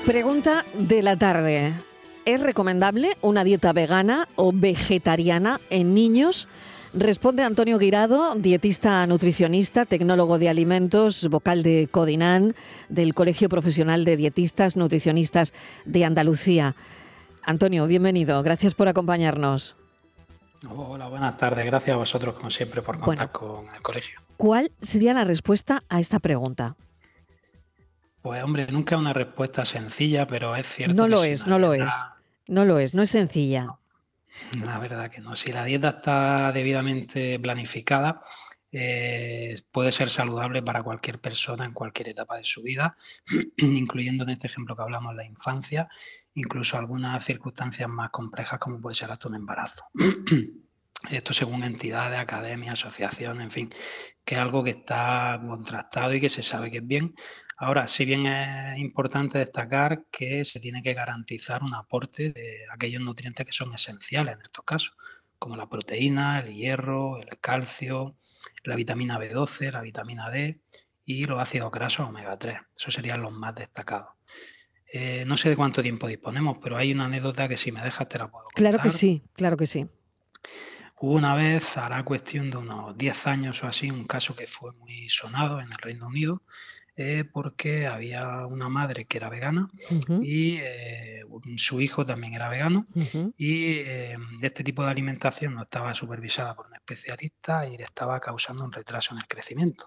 Pregunta de la tarde. ¿Es recomendable una dieta vegana o vegetariana en niños? Responde Antonio Guirado, dietista nutricionista, tecnólogo de alimentos, vocal de Codinan, del Colegio Profesional de Dietistas Nutricionistas de Andalucía. Antonio, bienvenido. Gracias por acompañarnos. Hola, buenas tardes. Gracias a vosotros, como siempre, por contar Bueno, con el colegio. ¿cuál sería la respuesta a esta pregunta? Pues hombre, nunca una respuesta sencilla, pero es cierto No que lo si es, una no lo es. dieta, No lo es, no es sencilla. la verdad que no, si la dieta está debidamente planificada, puede ser saludable para cualquier persona en cualquier etapa de su vida, incluyendo en este ejemplo que hablamos la infancia, incluso algunas circunstancias más complejas como puede ser hasta un embarazo. Esto según entidades, academias, asociaciones, en fin, que es algo que está contrastado y que se sabe que es bien. Ahora, si bien es importante destacar que se tiene que garantizar un aporte de aquellos nutrientes que son esenciales en estos casos, como la proteína, el hierro, el calcio, la vitamina B12, la vitamina D y los ácidos grasos omega 3. Esos serían los más destacados. No sé de cuánto tiempo disponemos, pero hay una anécdota que si me dejas te la puedo Claro que contar. sí, claro que sí. Hubo una vez, hará cuestión de unos 10 años o así, un caso que fue muy sonado en el Reino Unido, porque había una madre que era vegana Ujú, y su hijo también era vegano ujú. y este tipo de alimentación no estaba supervisada por un especialista y le estaba causando un retraso en el crecimiento.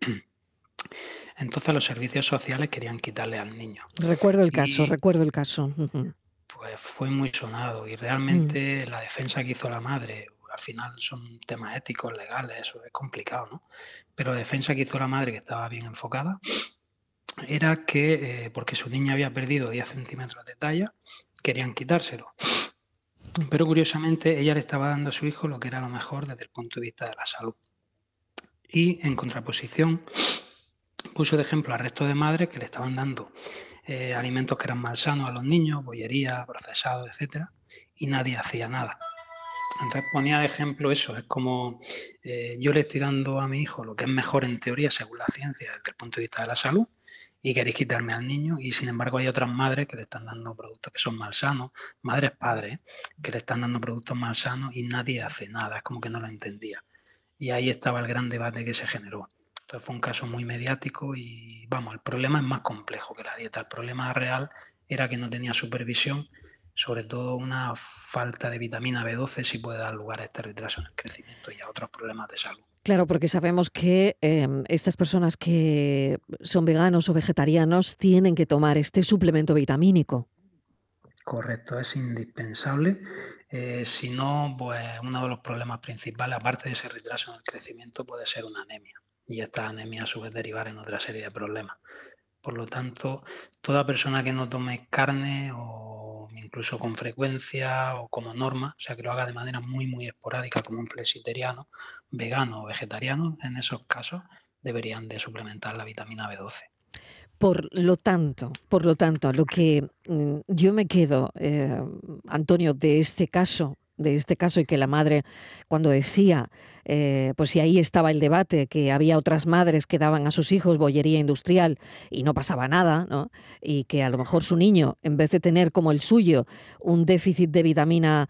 Entonces los servicios sociales querían quitarle al niño Recuerdo el caso, y recuerdo el caso. Ujú. pues fue muy sonado y Mm. realmente la defensa que hizo la madre, al final son temas éticos, legales, eso es complicado, ¿no? Pero la defensa que hizo la madre, que estaba bien enfocada, era que porque su niña había perdido 10 centímetros de talla, querían quitárselo. Pero curiosamente ella le estaba dando a su hijo lo que era lo mejor desde el punto de vista de la salud. Y en contraposición puso de ejemplo al resto de madres que le estaban dando alimentos que eran malsanos a los niños, bollería, procesados, etcétera, y nadie hacía nada. Entonces ponía de ejemplo eso, es como yo le estoy dando a mi hijo lo que es mejor en teoría según la ciencia desde el punto de vista de la salud y queréis quitarme al niño y sin embargo hay otras madres que le están dando productos que son malsanos, madres, padres, que le están dando productos malsanos y nadie hace nada, es como que no lo entendía. Y ahí estaba el gran debate que se generó. Entonces fue un caso muy mediático y vamos, el problema es más complejo que la dieta. El problema real era que no tenía supervisión, sobre todo una falta de vitamina B12 sí puede dar lugar a este retraso en el crecimiento y a otros problemas de salud. Claro, porque sabemos que estas personas que son veganos o vegetarianos tienen que tomar este suplemento vitamínico. Correcto, es indispensable. Si no, pues uno de los problemas principales, aparte de ese retraso en el crecimiento, puede ser una anemia. Y esta anemia a su vez derivar en otra serie de problemas. Por lo tanto, toda persona que no tome carne o incluso con frecuencia o como norma, o sea, que lo haga de manera muy, muy esporádica como un flexitariano, vegano o vegetariano, en esos casos deberían de suplementar la vitamina B12. Por lo tanto, lo que yo me quedo, Antonio, de este caso y que la madre, cuando decía, pues si ahí estaba el debate, que había otras madres que daban a sus hijos bollería industrial y no pasaba nada, ¿no? Y que a lo mejor su niño, en vez de tener como el suyo un déficit de vitamina,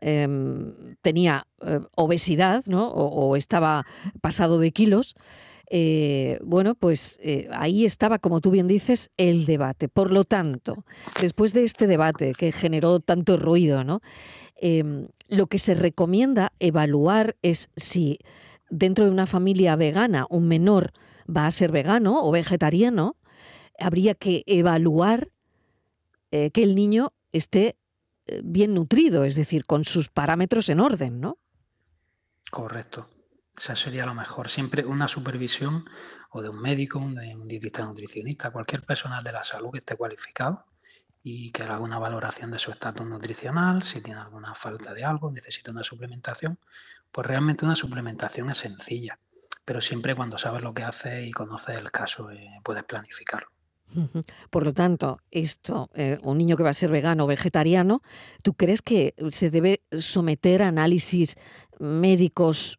tenía obesidad, ¿no? O estaba pasado de kilos. Bueno, pues ahí estaba, como tú bien dices, el debate. Por lo tanto, después de este debate que generó tanto ruido, ¿no? Lo que se recomienda evaluar es si dentro de una familia vegana un menor va a ser vegano o vegetariano, habría que evaluar que el niño esté bien nutrido, es decir, con sus parámetros en orden, ¿no? Correcto. Esa sería lo mejor. Siempre una supervisión o de un médico, de un dietista nutricionista, cualquier personal de la salud que esté cualificado y que haga una valoración de su estatus nutricional, si tiene alguna falta de algo, necesita una suplementación, pues realmente una suplementación es sencilla, pero siempre cuando sabes lo que haces y conoces el caso, puedes planificarlo. Ujú. Por lo tanto, esto, un niño que va a ser vegano o vegetariano, ¿tú crees que se debe someter a análisis médicos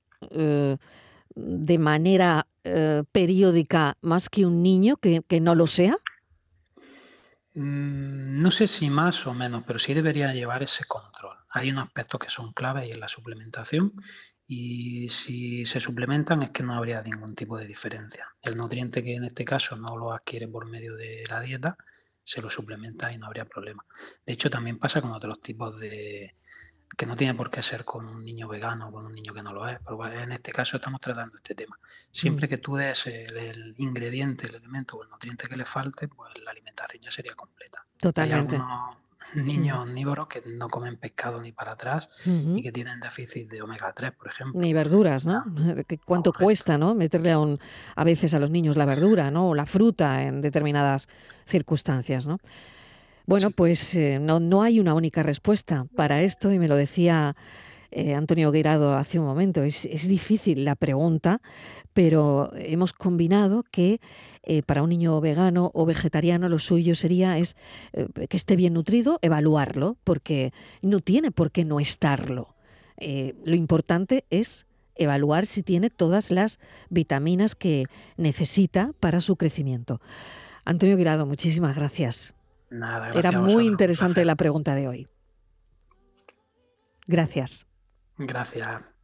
de manera periódica más que un niño que no lo sea? No sé si más o menos, pero sí debería llevar ese control. Hay unos aspectos que son claves y en la suplementación, y si se suplementan es que no habría ningún tipo de diferencia. El nutriente que en este caso no lo adquiere por medio de la dieta, se lo suplementa y no habría problema. De hecho, también pasa con otros tipos de, que no tiene por qué ser con un niño vegano o con un niño que no lo es, pero bueno, en este caso estamos tratando este tema. Mm, Siempre que tú des el ingrediente, el elemento o el nutriente que le falte, pues la alimentación ya sería completa. Hay totalmente. algunos Mm, niños omnívoros que no comen pescado ni para atrás y ujú. que tienen déficit de omega 3, por ejemplo. Ni verduras, ¿no? Ah, ¿Cuánto correcto. cuesta, ¿no? Meterle a veces a los niños la verdura, ¿no? O la fruta en determinadas circunstancias, ¿no? Bueno, Sí. pues no hay una única respuesta para esto y me lo decía Antonio Guirado hace un momento. Es difícil la pregunta, pero hemos combinado que para un niño vegano o vegetariano lo suyo sería que esté bien nutrido, evaluarlo, porque no tiene por qué no estarlo. Lo importante es evaluar si tiene todas las vitaminas que necesita para su crecimiento. Antonio Guirado, muchísimas gracias. Nada, Era gracias a muy vosotros, un interesante placer. la pregunta de hoy. Gracias. Gracias.